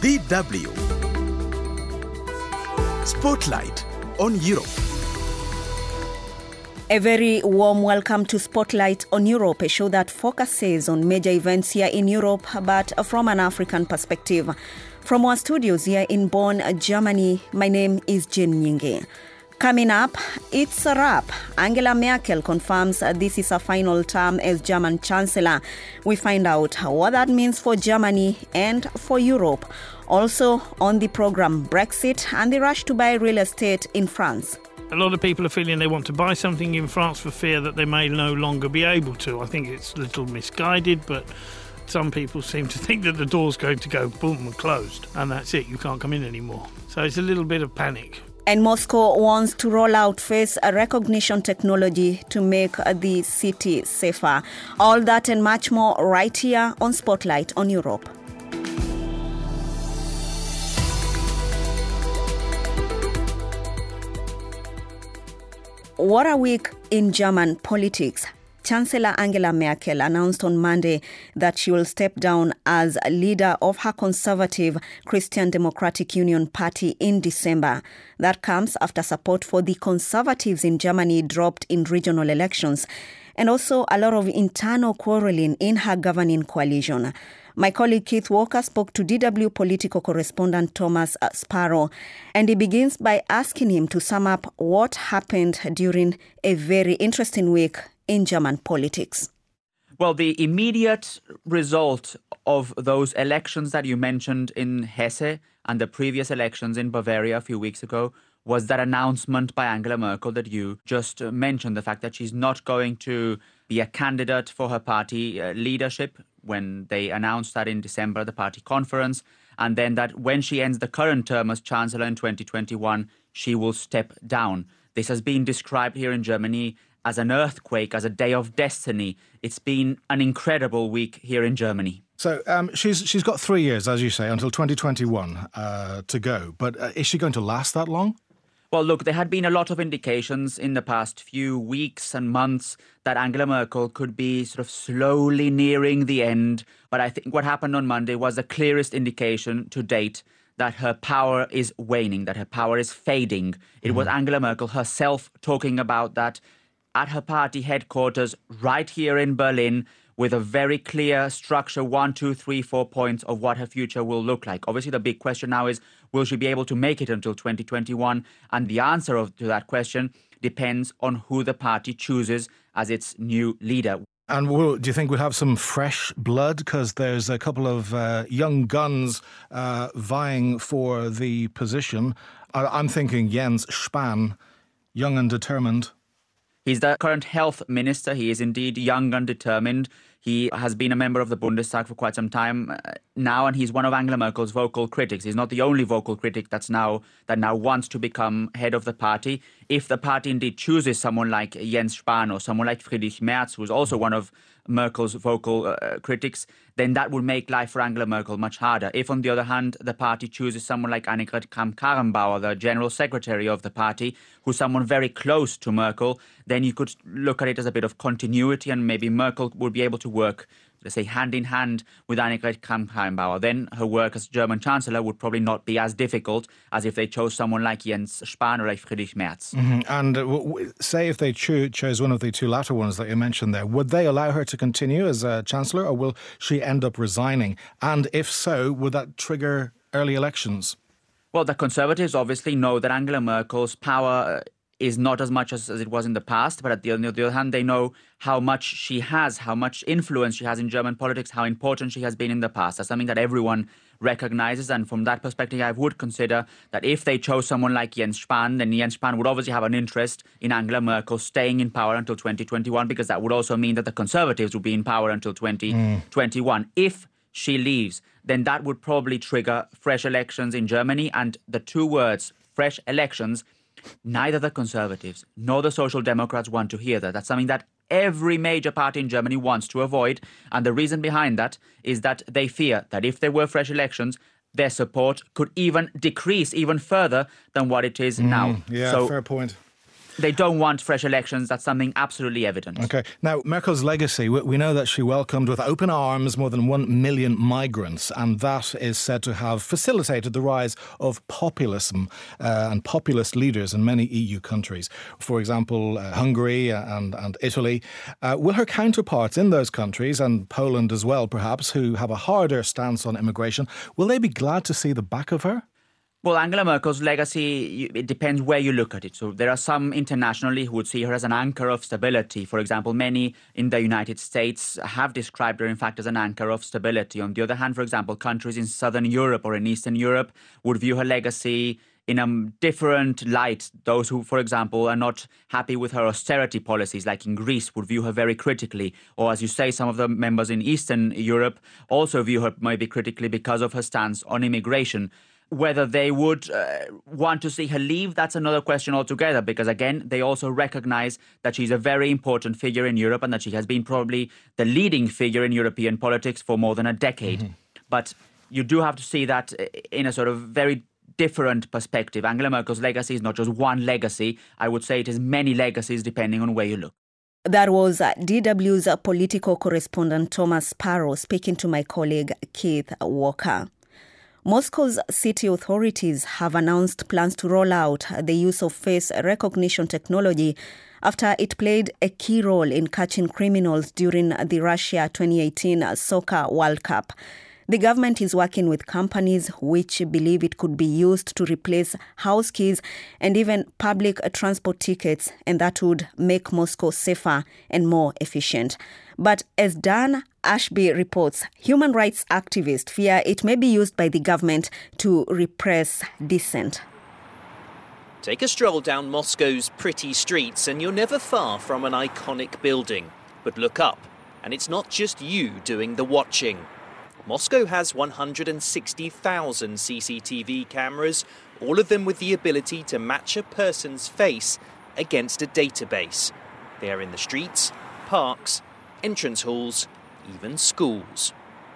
DW Spotlight on Europe. A very warm welcome to Spotlight on Europe, a show that focuses on major events here in Europe, but from an African perspective. From our studios here in Bonn, Germany, my name is Jane Nyinge. Coming up, it's a wrap. Angela Merkel confirms this is her final term as German Chancellor. We find out what that means for Germany and for Europe. Also on the program, Brexit and the rush to buy real estate in France. A lot of people are feeling they want to buy something in France for fear that they may no longer be able to. I think it's a little misguided, but some people seem to think that the door's going to go boom and closed, and that's it, you can't come in anymore. So it's a little bit of panic. And Moscow wants to roll out face recognition technology to make the city safer. All that and much more right here on Spotlight on Europe. What a week in German politics. Chancellor Angela Merkel announced on Monday that she will step down as leader of her conservative Christian Democratic Union party in December. That comes after support for the Conservatives in Germany dropped in regional elections, and also a lot of internal quarreling in her governing coalition. My colleague Keith Walker spoke to DW political correspondent Thomas Sparrow, and he begins by asking him to sum up what happened during a very interesting week in German politics. Well, the immediate result of those elections that you mentioned in Hesse and the previous elections in Bavaria a few weeks ago was that announcement by Angela Merkel that you just mentioned, the fact that she's not going to be a candidate for her party leadership when they announced that in December at the party conference, and then that when she ends the current term as Chancellor in 2021, she will step down. This has been described here in Germany as an earthquake, as a day of destiny. It's been an incredible week here in Germany. So she's got 3 years, as you say, until 2021 to go. But is she going to last that long? Well, look, there had been a lot of indications in the past few weeks and months that Angela Merkel could be sort of slowly nearing the end. But I think what happened on Monday was the clearest indication to date that her power is waning, that her power is fading. It was Angela Merkel herself talking about that at her party headquarters right here in Berlin, with a very clear structure, 1, 2, 3, 4 points of what her future will look like. Obviously, the big question now is, will she be able to make it until 2021? And the answer to that question depends on who the party chooses as its new leader. And do you think we'll have some fresh blood? Because there's a couple of young guns vying for the position. I'm thinking Jens Spahn, young and determined. He's the current health minister. He is indeed young and determined. He has been a member of the Bundestag for quite some time now, and he's one of Angela Merkel's vocal critics. He's not the only vocal critic that now wants to become head of the party. If the party indeed chooses someone like Jens Spahn or someone like Friedrich Merz, who's also one of Merkel's vocal critics, then that would make life for Angela Merkel much harder. If, on the other hand, the party chooses someone like Annegret Kramp-Karrenbauer, the general secretary of the party, who's someone very close to Merkel, then you could look at it as a bit of continuity, and maybe Merkel would be able to work, let's say, hand in hand with Annegret Kramp-Karrenbauer. Then her work as German Chancellor would probably not be as difficult as if they chose someone like Jens Spahn or like Friedrich Merz. And say if they chose one of the two latter ones that you mentioned there, would they allow her to continue as Chancellor, or will she end up resigning? And if so, would that trigger early elections? Well, the Conservatives obviously know that Angela Merkel's power is not as much as it was in the past, but on the other hand, they know how much she has, how much influence she has in German politics, how important she has been in the past. That's something that everyone recognizes, and from that perspective, I would consider that if they chose someone like Jens Spahn, then Jens Spahn would obviously have an interest in Angela Merkel staying in power until 2021, because that would also mean that the Conservatives would be in power until 2021. If she leaves, then that would probably trigger fresh elections in Germany, and the two words, fresh elections, neither the Conservatives nor the Social Democrats want to hear that. That's something that every major party in Germany wants to avoid. And the reason behind that is that they fear that if there were fresh elections, their support could even decrease even further than what it is now. Yeah, fair point. They don't want fresh elections. That's something absolutely evident. Okay. Now, Merkel's legacy, we know that she welcomed with open arms more than 1 million migrants, and that is said to have facilitated the rise of populism and populist leaders in many EU countries. For example, Hungary and Italy. Will her counterparts in those countries, and Poland as well perhaps, who have a harder stance on immigration, will they be glad to see the back of her? Well, Angela Merkel's legacy, it depends where you look at it. So there are some internationally who would see her as an anchor of stability. For example, many in the United States have described her, in fact, as an anchor of stability. On the other hand, for example, countries in Southern Europe or in Eastern Europe would view her legacy in a different light. Those who, for example, are not happy with her austerity policies, like in Greece, would view her very critically. Or, as you say, some of the members in Eastern Europe also view her maybe critically because of her stance on immigration. Whether they would want to see her leave, that's another question altogether, because, again, they also recognize that she's a very important figure in Europe and that she has been probably the leading figure in European politics for more than a decade. Mm-hmm. But you do have to see that in a sort of very different perspective. Angela Merkel's legacy is not just one legacy. I would say it is many legacies depending on where you look. That was DW's political correspondent Thomas Sparrow speaking to my colleague Keith Walker. Moscow's city authorities have announced plans to roll out the use of face recognition technology after it played a key role in catching criminals during the Russia 2018 Soccer World Cup. The government is working with companies which believe it could be used to replace house keys and even public transport tickets, and that would make Moscow safer and more efficient. But as Dan Ashby reports, human rights activists fear it may be used by the government to repress dissent. Take a stroll down Moscow's pretty streets and you're never far from an iconic building. But look up, and it's not just you doing the watching. Moscow has 160,000 CCTV cameras, all of them with the ability to match a person's face against a database. They are in the streets, parks, entrance halls, even schools.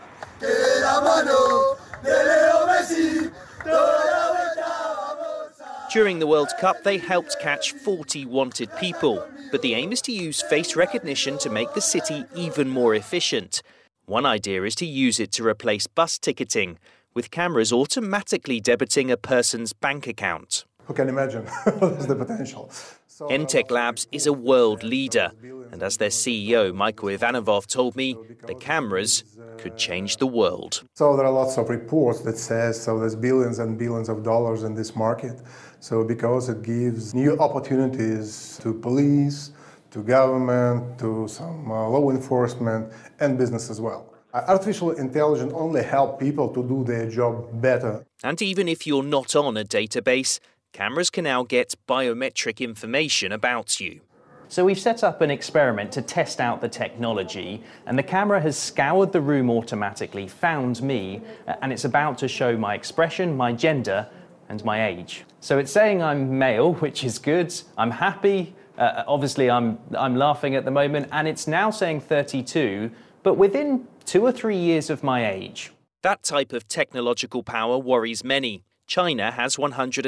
During the World Cup, they helped catch 40 wanted people, but the aim is to use face recognition to make the city even more efficient. One idea is to use it to replace bus ticketing, with cameras automatically debiting a person's bank account. Who can imagine the potential? Entech Labs is a world leader, and as their CEO, Michael Ivanovov, told me, the cameras could change the world. So there are lots of reports that says there's billions and billions of dollars in this market. So because it gives new opportunities to police, to government, to some law enforcement and business as well. Artificial intelligence only helps people to do their job better. And even if you're not on a database, cameras can now get biometric information about you. So we've set up an experiment to test out the technology, and the camera has scoured the room automatically, found me, and it's about to show my expression, my gender, and my age. So it's saying I'm male, which is good. I'm happy. Obviously, I'm laughing at the moment, and it's now saying 32, but within 2 or 3 years of my age. That type of technological power worries many. China has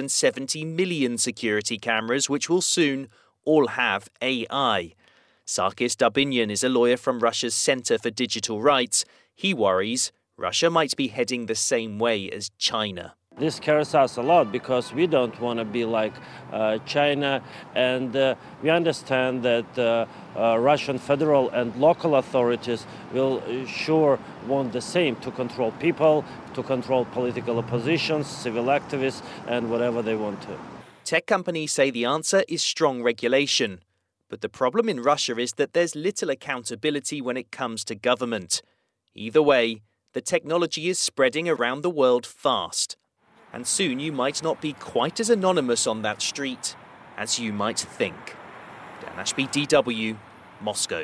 170 million security cameras, which will soon all have AI. Sarkis Darbinyan is a lawyer from Russia's Center for Digital Rights. He worries Russia might be heading the same way as China. This scares us a lot because we don't want to be like China, and we understand that Russian federal and local authorities will sure want the same, to control people, to control political oppositions, civil activists, and whatever they want to. Tech companies say the answer is strong regulation. But the problem in Russia is that there's little accountability when it comes to government. Either way, the technology is spreading around the world fast. And soon you might not be quite as anonymous on that street as you might think. Dan Ashby, DW, Moscow.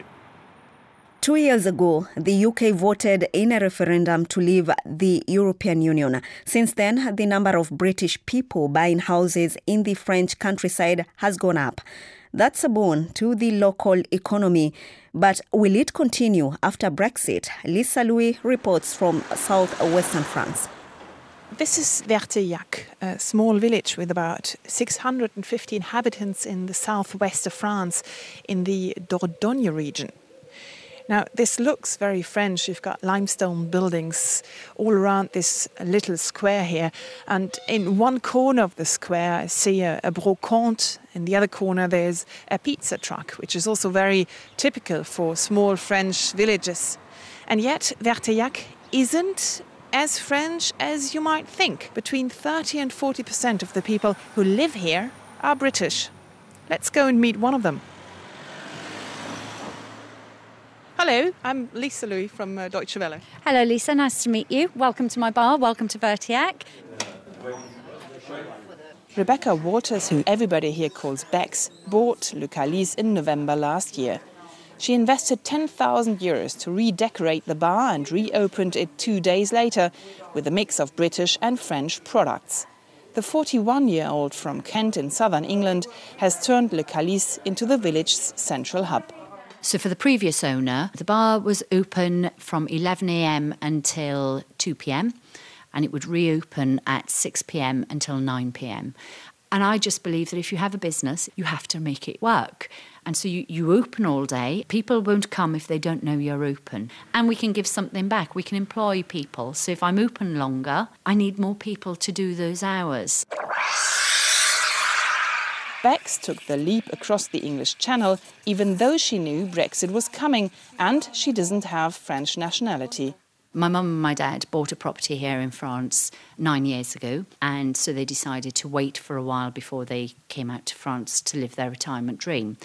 2 years ago, the UK voted in a referendum to leave the European Union. Since then, the number of British people buying houses in the French countryside has gone up. That's a boon to the local economy. But will it continue after Brexit? Lisa Louis reports from southwestern France. This is Verteillac, a small village with about 650 inhabitants in the southwest of France in the Dordogne region. Now, this looks very French. You've got limestone buildings all around this little square here. And in one corner of the square, I see a brocante. In the other corner, there's a pizza truck, which is also very typical for small French villages. And yet, Verteillac isn't as French as you might think. Between 30 and 40% of the people who live here are British. Let's go and meet one of them. Hello, I'm Lisa Louis from Deutsche Welle. Hello Lisa, nice to meet you. Welcome to my bar, welcome to Verteillac. Rebecca Waters, who everybody here calls Bex, bought Le Calice in November last year. She invested 10,000 euros to redecorate the bar and reopened it 2 days later with a mix of British and French products. The 41-year-old from Kent in southern England has turned Le Calice into the village's central hub. So for the previous owner, the bar was open from 11 a.m. until 2 p.m. and it would reopen at 6 p.m. until 9 p.m. And I just believe that if you have a business, you have to make it work. And so you open all day. People won't come if they don't know you're open. And we can give something back. We can employ people. So if I'm open longer, I need more people to do those hours. Bex took the leap across the English Channel, even though she knew Brexit was coming and she doesn't have French nationality. My mum and my dad bought a property here in France 9 years ago, and so they decided to wait for a while before they came out to France to live their retirement dream.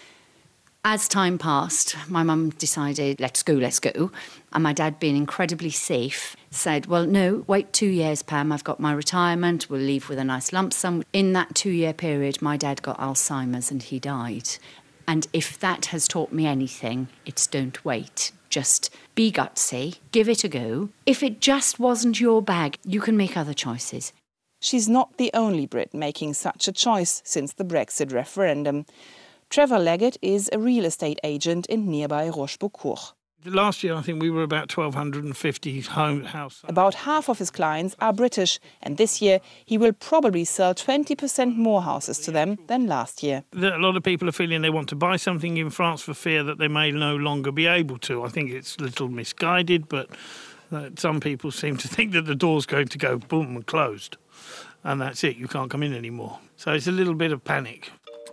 As time passed, my mum decided, let's go. And my dad, being incredibly safe, said, well, no, wait 2 years, Pam, I've got my retirement, we'll leave with a nice lump sum. In that 2-year period, my dad got Alzheimer's and he died. And if that has taught me anything, it's don't wait. Just be gutsy, give it a go. If it just wasn't your bag, you can make other choices. She's not the only Brit making such a choice since the Brexit referendum. Trevor Leggett is a real estate agent in nearby Rochefoucauld. Last year, I think we were about 1,250 house. About half of his clients are British, and this year he will probably sell 20% more houses to them than last year. A lot of people are feeling they want to buy something in France for fear that they may no longer be able to. I think it's a little misguided, but some people seem to think that the door's going to go boom and closed, and that's it, you can't come in anymore. So it's a little bit of panic.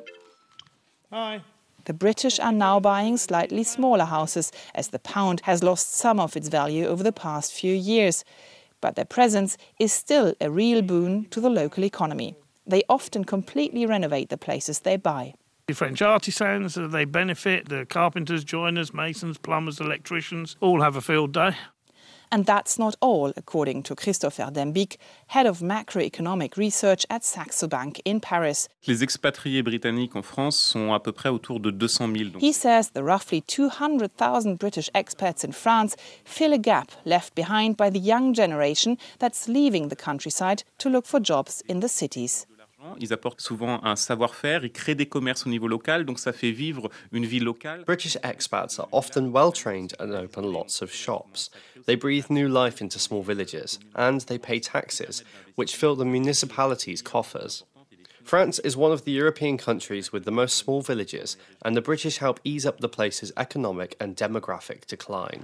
Hi. The British are now buying slightly smaller houses as the pound has lost some of its value over the past few years. But their presence is still a real boon to the local economy. They often completely renovate the places they buy. The French artisans, they benefit. The carpenters, joiners, masons, plumbers, electricians all have a field day. And that's not all, according to Christopher Dembic, head of macroeconomic research at Saxo Bank in Paris. Les expatriés britanniques en France sont à peu près autour de 200 000. He says the roughly 200,000 British expats in France fill a gap left behind by the young generation that's leaving the countryside to look for jobs in the cities. Ils apportent souvent un savoir-faire, ils créent des commerces au niveau local, donc ça fait vivre une vie locale. British expats are often well-trained and open lots of shops. They breathe new life into small villages, and they pay taxes, which fill the municipalities' coffers. France is one of the European countries with the most small villages, and the British help ease up the place's economic and demographic decline.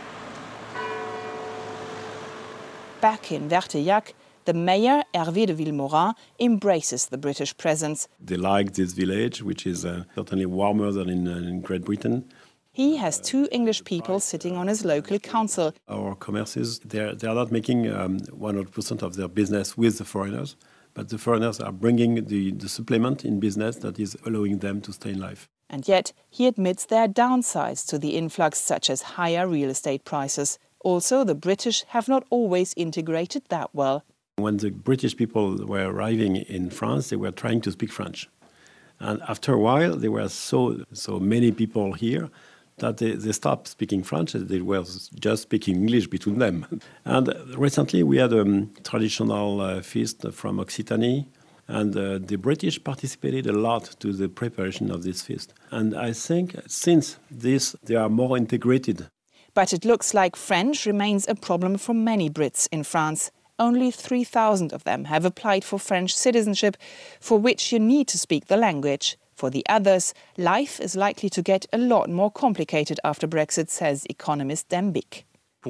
Back in Verteillac, the mayor, Hervé de Villemorin, embraces the British presence. They like this village, which is certainly warmer than in Great Britain. He has 2 English people sitting on his local council. Our commerces, they are not making 100% of their business with the foreigners, but the foreigners are bringing the supplement in business that is allowing them to stay in life. And yet, he admits there are downsides to the influx, such as higher real estate prices. Also, the British have not always integrated that well. When the British people were arriving in France, they were trying to speak French. And after a while, there were so many people here that they stopped speaking French. They were just speaking English between them. And recently, we had a traditional feast from Occitanie, and the British participated a lot to the preparation of this feast. And I think since this, they are more integrated. But it looks like French remains a problem for many Brits in France. only 3,000 of them have applied for French citizenship, for which you need to speak the language. For the others, life is likely to get a lot more complicated after Brexit, says economist Dembic.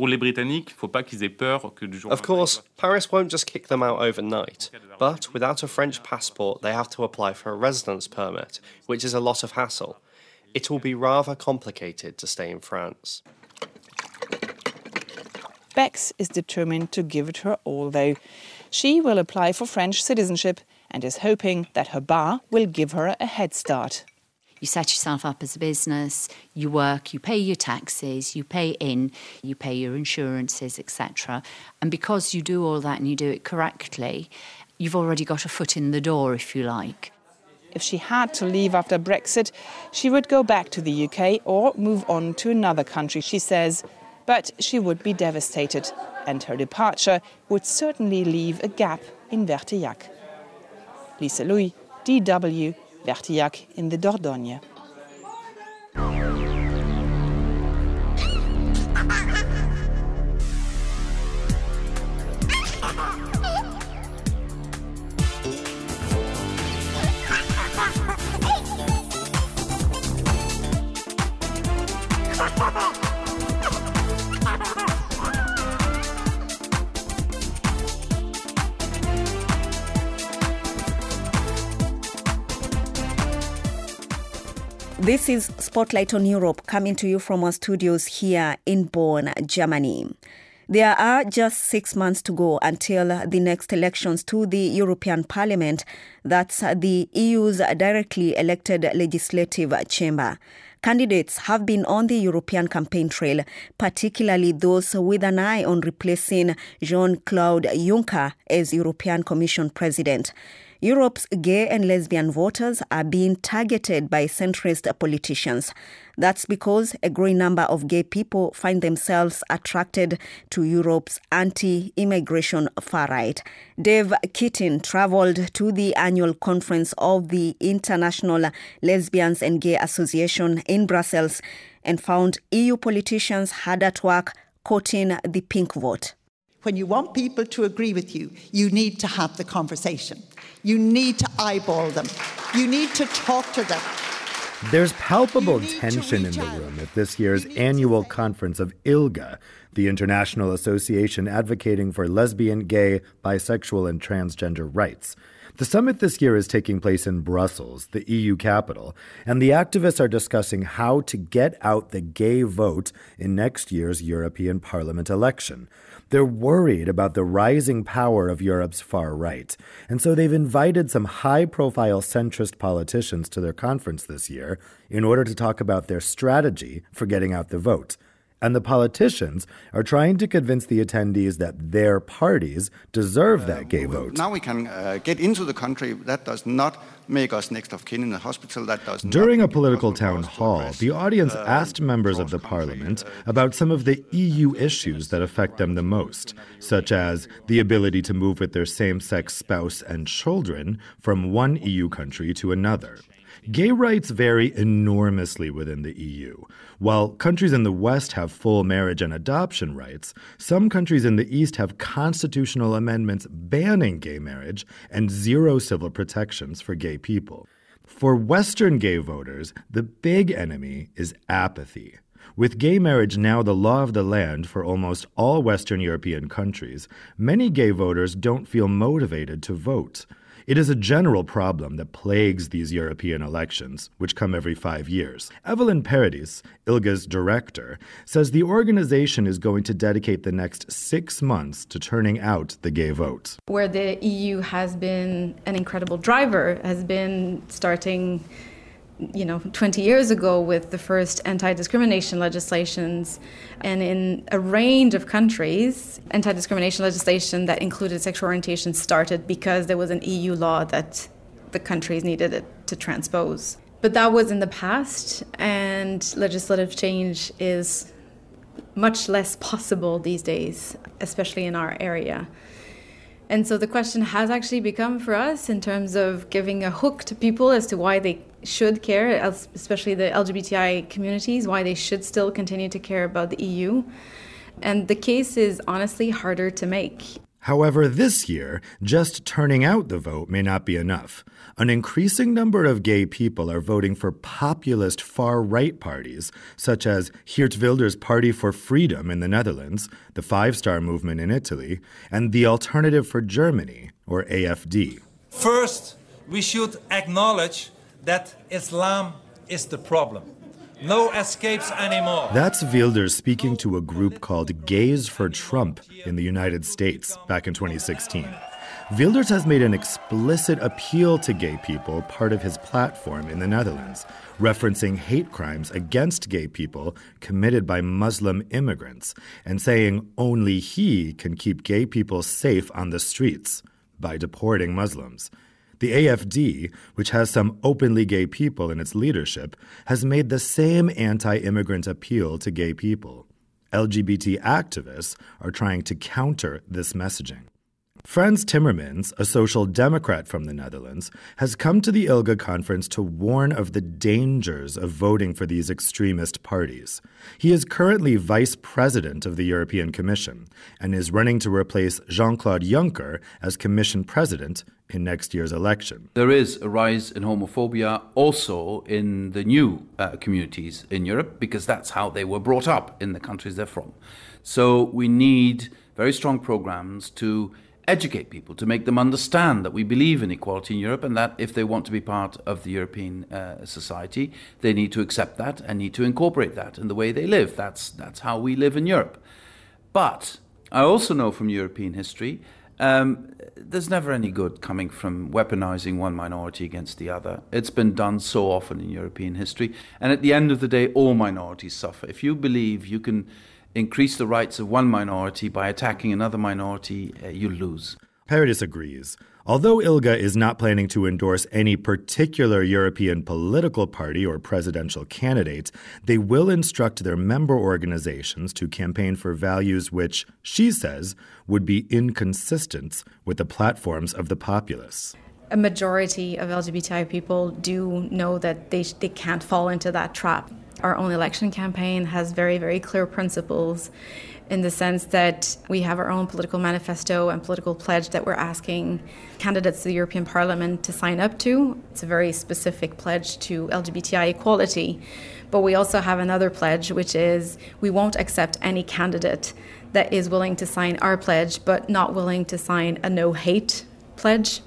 Of course, Paris won't just kick them out overnight, but without a French passport, they have to apply for a residence permit, which is a lot of hassle. It will be rather complicated to stay in France. Bex is determined to give it her all, though. She will apply for French citizenship and is hoping that her bar will give her a head start. You set yourself up as a business, you work, you pay your taxes, you pay your insurances, etc. And because you do all that and you do it correctly, you've already got a foot in the door, if you like. If she had to leave after Brexit, she would go back to the UK or move on to another country, she says. But she would be devastated, and her departure would certainly leave a gap in Vertillac. Lisa Louis, DW, Vertillac in the Dordogne. This is Spotlight on Europe, coming to you from our studios here in Bonn, Germany. There are just 6 months to go until the next elections to the European Parliament. That's the EU's directly elected legislative chamber. Candidates have been on the European campaign trail, particularly those with an eye on replacing Jean-Claude Juncker as European Commission President. Europe's gay and lesbian voters are being targeted by centrist politicians. That's because a growing number of gay people find themselves attracted to Europe's anti-immigration far-right. Dave Keating travelled to the annual conference of the International Lesbians and Gay Association in Brussels and found EU politicians hard at work courting the pink vote. When you want people to agree with you, you need to have the conversation. You need to eyeball them. You need to talk to them. There's palpable tension in the room at this year's annual conference of ILGA, the international association advocating for lesbian, gay, bisexual, and transgender rights. The summit this year is taking place in Brussels, the EU capital, and the activists are discussing how to get out the gay vote in next year's European Parliament election. They're worried about the rising power of Europe's far right, and so they've invited some high-profile centrist politicians to their conference this year in order to talk about their strategy for getting out the vote. And the politicians are trying to convince the attendees that their parties deserve that gay vote. Now we can get into the country. That does not make us next of kin in the hospital. That does During a political town hall, the audience asked members of the parliament about some of the EU issues that affect them the most, such as the ability to move with their same-sex spouse and children from one EU country to another. Gay rights vary enormously within the EU. While countries in the West have full marriage and adoption rights, some countries in the East have constitutional amendments banning gay marriage and zero civil protections for gay people. For Western gay voters, the big enemy is apathy. With gay marriage now the law of the land for almost all Western European countries, many gay voters don't feel motivated to vote. It is a general problem that plagues these European elections, which come every 5 years. Evelyn Paradis, ILGA's director, says the organization is going to dedicate the next 6 months to turning out the gay vote. Where the EU has been an incredible driver, has been starting 20 years ago with the first anti-discrimination legislations, and in a range of countries, anti-discrimination legislation that included sexual orientation started because there was an EU law that the countries needed it to transpose. But that was in the past, and legislative change is much less possible these days, especially in our area. And so the question has actually become for us in terms of giving a hook to people as to why they should care, especially the LGBTI communities, why they should still continue to care about the EU. And the case is honestly harder to make. However, this year, just turning out the vote may not be enough. An increasing number of gay people are voting for populist far-right parties, such as Geert Wilders' Party for Freedom in the Netherlands, the Five Star Movement in Italy, and the Alternative for Germany, or AFD. First, we should acknowledge that Islam is the problem. No escapes anymore. That's Wilders speaking to a group called Gays for Trump in the United States back in 2016. Wilders has made an explicit appeal to gay people part of his platform in the Netherlands, referencing hate crimes against gay people committed by Muslim immigrants and saying only he can keep gay people safe on the streets by deporting Muslims. The AFD, which has some openly gay people in its leadership, has made the same anti-immigrant appeal to gay people. LGBT activists are trying to counter this messaging. Frans Timmermans, a social democrat from the Netherlands, has come to the ILGA conference to warn of the dangers of voting for these extremist parties. He is currently vice president of the European Commission and is running to replace Jean-Claude Juncker as Commission president in next year's election. There is a rise in homophobia also in the new communities in Europe because that's how they were brought up in the countries they're from. So we need very strong programs to educate people, to make them understand that we believe in equality in Europe and that if they want to be part of the European society, they need to accept that and need to incorporate that in the way they live. That's how we live in Europe. But I also know from European history, there's never any good coming from weaponizing one minority against the other. It's been done so often in European history. And at the end of the day, all minorities suffer. If you believe you can increase the rights of one minority by attacking another minority, you lose. Paradis agrees. Although ILGA is not planning to endorse any particular European political party or presidential candidate, they will instruct their member organizations to campaign for values which, she says, would be inconsistent with the platforms of the populists. A majority of LGBTI people do know that they can't fall into that trap. Our own election campaign has very, very clear principles in the sense that we have our own political manifesto and political pledge that we're asking candidates to the European Parliament to sign up to. It's a very specific pledge to LGBTI equality. But we also have another pledge, which is we won't accept any candidate that is willing to sign our pledge but not willing to sign a no-hate pledge.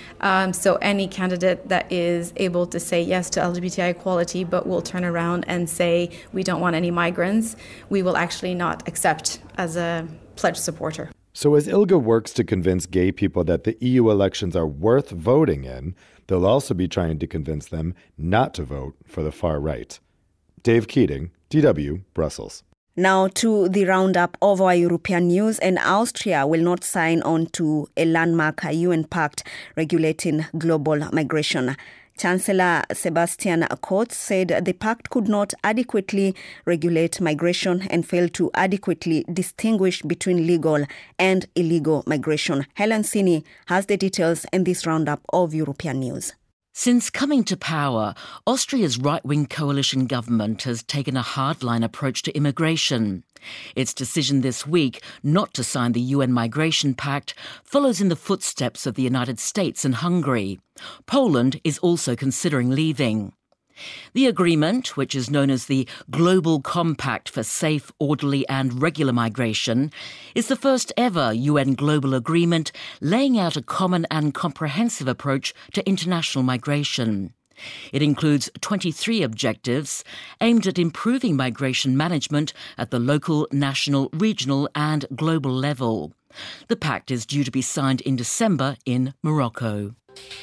So any candidate that is able to say yes to LGBTI equality but will turn around and say we don't want any migrants, we will actually not accept as a pledge supporter. So as ILGA works to convince gay people that the EU elections are worth voting in, they'll also be trying to convince them not to vote for the far right. Dave Keating, DW, Brussels. Now to the roundup of our European news, and Austria will not sign on to a landmark UN pact regulating global migration. Chancellor Sebastian Kurz said the pact could not adequately regulate migration and failed to adequately distinguish between legal and illegal migration. Helen Sini has the details in this roundup of European news. Since coming to power, Austria's right-wing coalition government has taken a hardline approach to immigration. Its decision this week not to sign the UN Migration Pact follows in the footsteps of the United States and Hungary. Poland is also considering leaving. The agreement, which is known as the Global Compact for Safe, Orderly and Regular Migration, is the first ever UN global agreement laying out a common and comprehensive approach to international migration. It includes 23 objectives aimed at improving migration management at the local, national, regional and global level. The pact is due to be signed in December in Morocco.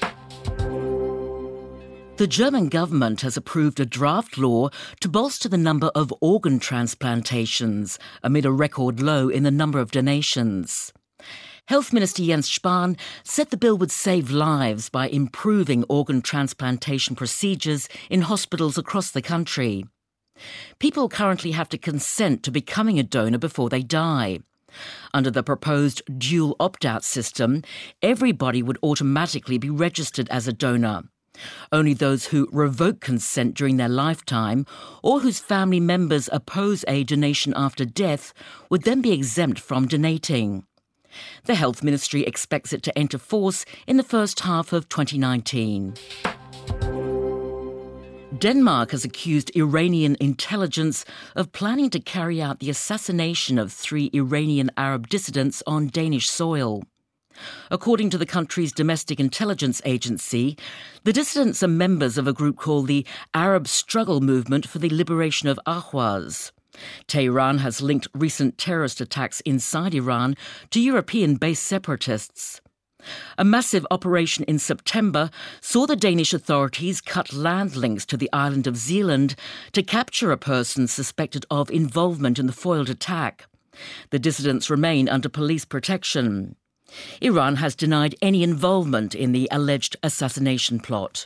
The German government has approved a draft law to bolster the number of organ transplantations amid a record low in the number of donations. Health Minister Jens Spahn said the bill would save lives by improving organ transplantation procedures in hospitals across the country. People currently have to consent to becoming a donor before they die. Under the proposed dual opt-out system, everybody would automatically be registered as a donor. Only those who revoke consent during their lifetime or whose family members oppose a donation after death would then be exempt from donating. The Health Ministry expects it to enter force in the first half of 2019. Denmark has accused Iranian intelligence of planning to carry out the assassination of 3 Iranian Arab dissidents on Danish soil. According to the country's domestic intelligence agency, the dissidents are members of a group called the Arab Struggle Movement for the Liberation of Ahwaz. Tehran has linked recent terrorist attacks inside Iran to European-based separatists. A massive operation in September saw the Danish authorities cut land links to the island of Zealand to capture a person suspected of involvement in the foiled attack. The dissidents remain under police protection. Iran has denied any involvement in the alleged assassination plot.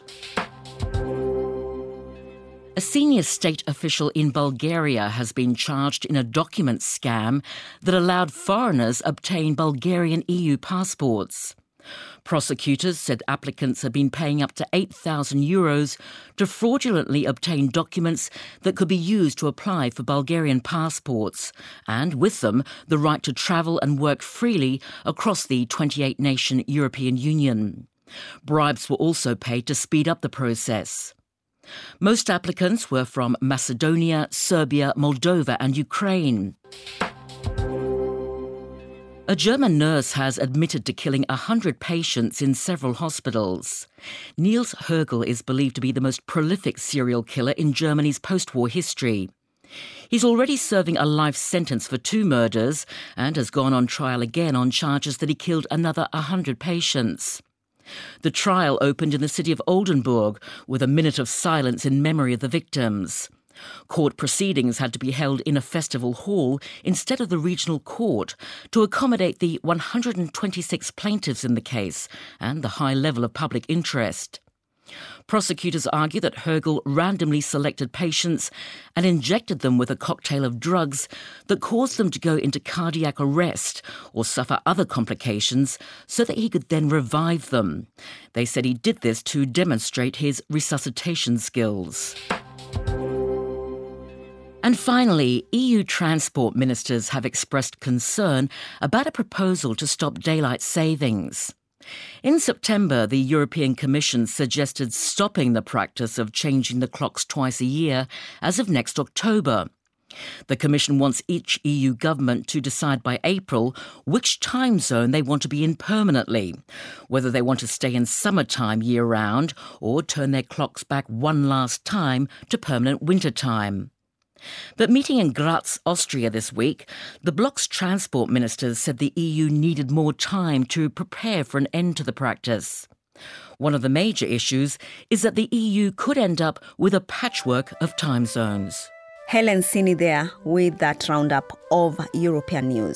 A senior state official in Bulgaria has been charged in a document scam that allowed foreigners obtain Bulgarian EU passports. Prosecutors said applicants had been paying up to €8,000 to fraudulently obtain documents that could be used to apply for Bulgarian passports, and with them, the right to travel and work freely across the 28-nation European Union. Bribes were also paid to speed up the process. Most applicants were from Macedonia, Serbia, Moldova and Ukraine. A German nurse has admitted to killing 100 patients in several hospitals. Niels Högel is believed to be the most prolific serial killer in Germany's post-war history. He's already serving a life sentence for 2 murders and has gone on trial again on charges that he killed another 100 patients. The trial opened in the city of Oldenburg with a minute of silence in memory of the victims. Court proceedings had to be held in a festival hall instead of the regional court to accommodate the 126 plaintiffs in the case and the high level of public interest. Prosecutors argue that Högel randomly selected patients and injected them with a cocktail of drugs that caused them to go into cardiac arrest or suffer other complications so that he could then revive them. They said he did this to demonstrate his resuscitation skills. And finally, EU transport ministers have expressed concern about a proposal to stop daylight savings. In September, the European Commission suggested stopping the practice of changing the clocks twice a year as of next October. The Commission wants each EU government to decide by April which time zone they want to be in permanently, whether they want to stay in summertime year-round or turn their clocks back one last time to permanent wintertime. But meeting in Graz, Austria this week, the bloc's transport ministers said the EU needed more time to prepare for an end to the practice. One of the major issues is that the EU could end up with a patchwork of time zones. Helen Sini there with that roundup of European news.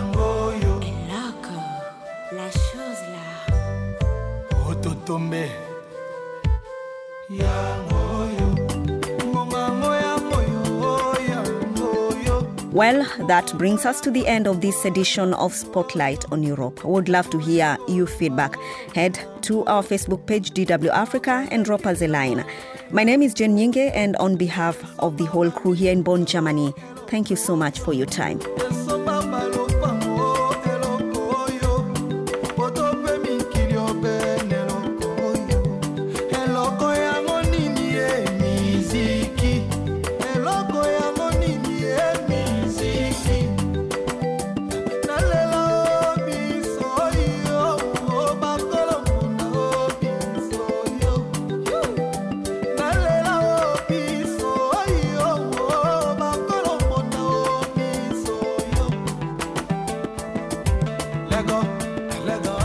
Well, that brings us to the end of this edition of Spotlight on Europe. I would love to hear your feedback. Head to our Facebook page, DW Africa, and drop us a line. My name is Jen Nyinge, and on behalf of the whole crew here in Bonn, Germany, thank you so much for your time. Let go.